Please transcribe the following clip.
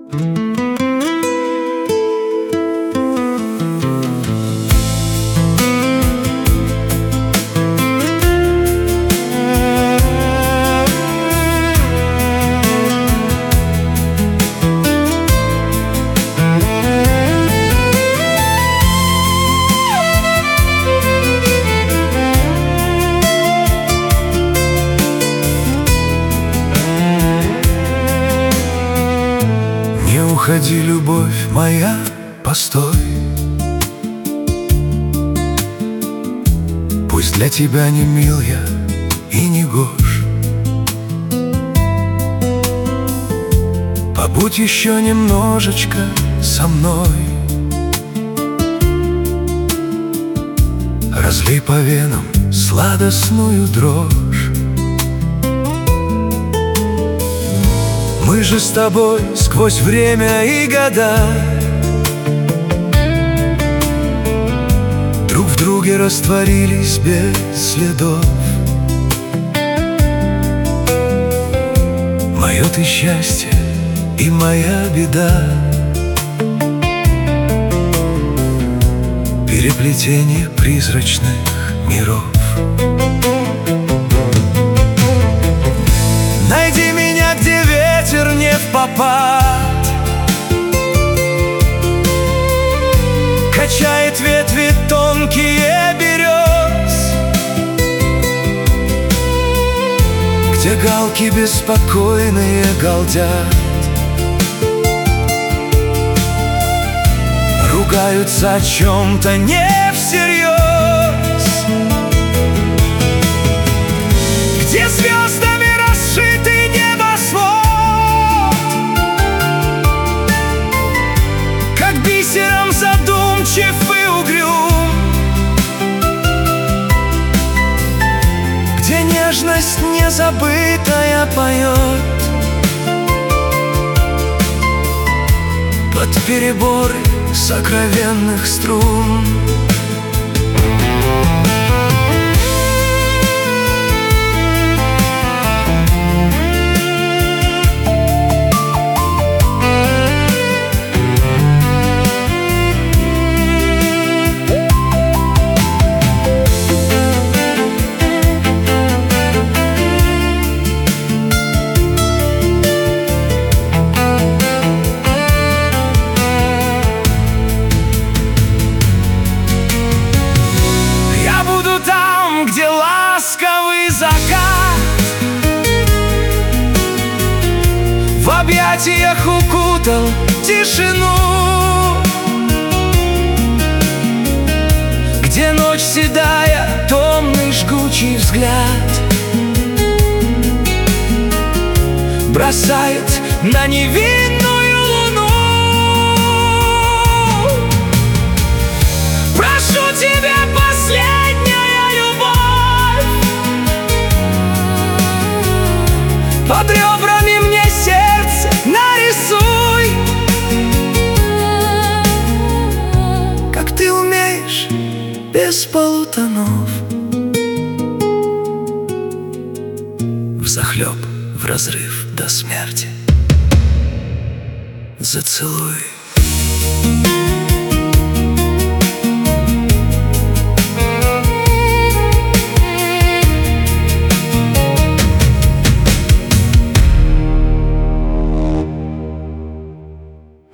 Не уходи, любовь моя, постой. Пусть для тебя не мил я и не гош. Побудь еще немножечко со мной. Разлей по венам сладостную дрожь. Мы же с тобой сквозь время и года друг в друге растворились без следов. Мое ты счастье и моя беда, переплетение призрачных миров. Найди меня, где ветер не впопад качает ветви тонкие берез, где галки беспокойные галдят, ругаются о чем-то не всерьез, где звездами расшитый небосвод, как бисером задумчив и угрюм, где нежность незабытая поет под переборы сокровенных струн. Где ласковый закат в объятиях укутал тишину, где ночь седая, томный жгучий взгляд бросает на невинную луну. Прошу тебя, под ребрами мне сердце нарисуй, как ты умеешь, без полутонов, взахлеб, вразрыв до смерти. Зацелуй.